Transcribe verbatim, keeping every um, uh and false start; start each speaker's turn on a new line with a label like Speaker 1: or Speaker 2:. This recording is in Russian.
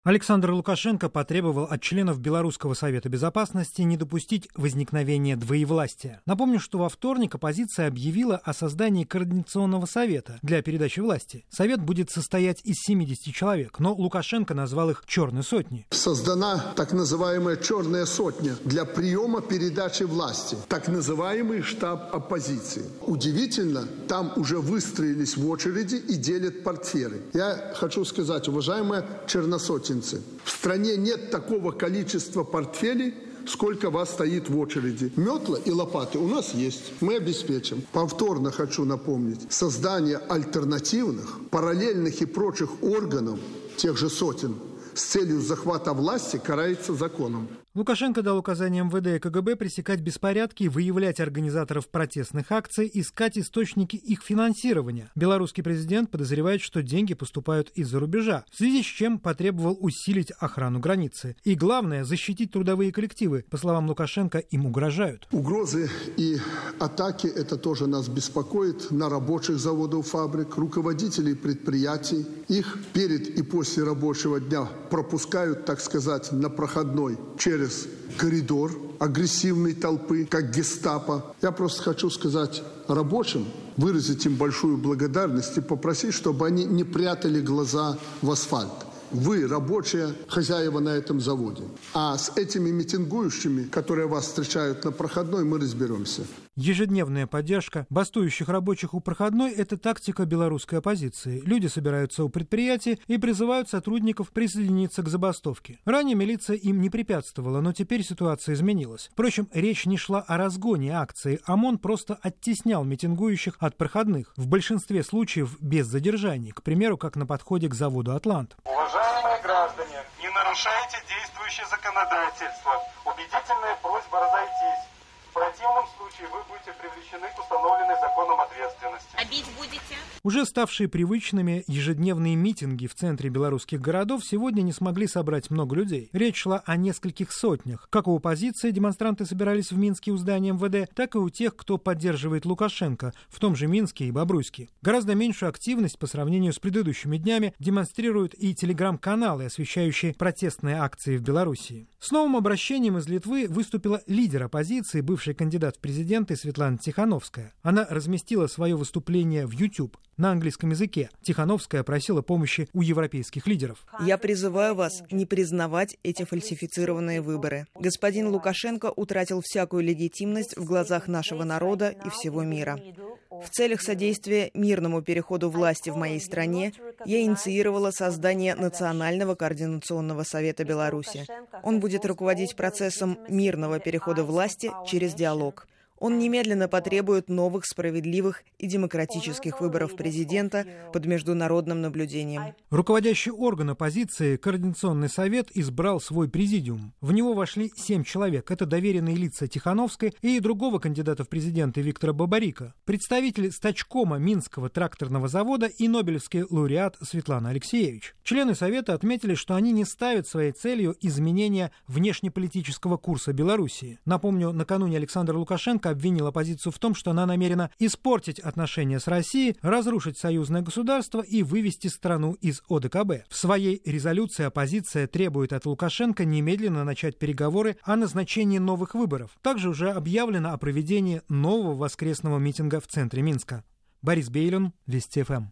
Speaker 1: Александр Лукашенко потребовал от членов Белорусского совета безопасности не допустить возникновения двоевластия. Напомню, что во вторник оппозиция объявила о создании Координационного совета для передачи власти. Совет будет состоять из семидесяти человек, но Лукашенко назвал их «черной сотней».
Speaker 2: Создана так называемая «черная сотня» для приема передачи власти, так называемый штаб оппозиции. Удивительно, там уже выстроились в очереди и делят портфели. Я хочу сказать, уважаемая черносотенцы, в стране нет такого количества портфелей, сколько вас стоит в очереди. Метла и лопаты у нас есть, мы обеспечим. Повторно хочу напомнить, создание альтернативных, параллельных и прочих органов, тех же сотен, с целью захвата власти карается законом.
Speaker 1: Лукашенко дал указание эм вэ дэ и ка гэ бэ пресекать беспорядки, выявлять организаторов протестных акций, искать источники их финансирования. Белорусский президент подозревает, что деньги поступают из-за рубежа, в связи с чем потребовал усилить охрану границы. И главное, защитить трудовые коллективы. По словам Лукашенко, им угрожают.
Speaker 2: Угрозы и атаки, это тоже нас беспокоит, на рабочих заводов, фабрик, руководителей предприятий. Их перед и после рабочего дня пропускают, так сказать, на проходной через через коридор агрессивной толпы, как гестапо. Я просто хочу сказать рабочим, выразить им большую благодарность и попросить, чтобы они не прятали глаза в асфальт. Вы, рабочие, хозяева на этом заводе. А с этими митингующими, которые вас встречают на проходной, мы разберемся.
Speaker 1: Ежедневная поддержка бастующих рабочих у проходной – это тактика белорусской оппозиции. Люди собираются у предприятий и призывают сотрудников присоединиться к забастовке. Ранее милиция им не препятствовала, но теперь ситуация изменилась. Впрочем, речь не шла о разгоне акции. ОМОН просто оттеснял митингующих от проходных. В большинстве случаев без задержаний, к примеру, как на подходе к заводу «Атлант».
Speaker 3: Уважаемые граждане, не нарушайте действующее законодательство. Убедительная просьба разойтись. В противном случае вы будете привлечены к установленной законом ответственности.
Speaker 4: А бить будете?
Speaker 1: Уже ставшие привычными ежедневные митинги в центре белорусских городов сегодня не смогли собрать много людей. Речь шла о нескольких сотнях. Как у оппозиции демонстранты собирались в Минске у здания эм вэ дэ, так и у тех, кто поддерживает Лукашенко, в том же Минске и Бобруйске. Гораздо меньшую активность по сравнению с предыдущими днями демонстрируют и телеграм-каналы, освещающие протестные акции в Белоруссии. С новым обращением из Литвы выступила лидер оппозиции, бывший кандидат в президенты Светлана Тихановская. Она разместила свое выступление в YouTube на английском языке. Тихановская просила помощи у европейских лидеров.
Speaker 5: Я призываю вас не признавать эти фальсифицированные выборы. Господин Лукашенко утратил всякую легитимность в глазах нашего народа и всего мира. В целях содействия мирному переходу власти в моей стране я инициировала создание Национального координационного совета Беларуси. Он будет руководить процессом мирного перехода власти через диалог. Он немедленно потребует новых, справедливых и демократических выборов президента под международным наблюдением.
Speaker 1: Руководящий орган оппозиции, Координационный совет, избрал свой президиум. В него вошли семь человек. Это доверенные лица Тихановской и другого кандидата в президенты Виктора Бабарика, представитель стачкома Минского тракторного завода и нобелевский лауреат Светлана Алексеевич. Члены совета отметили, что они не ставят своей целью изменения внешнеполитического курса Белоруссии. Напомню, накануне Александр Лукашенко обвинил оппозицию в том, что она намерена испортить отношения с Россией, разрушить союзное государство и вывести страну из о дэ ка бэ. В своей резолюции оппозиция требует от Лукашенко немедленно начать переговоры о назначении новых выборов. Также уже объявлено о проведении нового воскресного митинга в центре Минска. Борис Бейлин, Вести эф эм.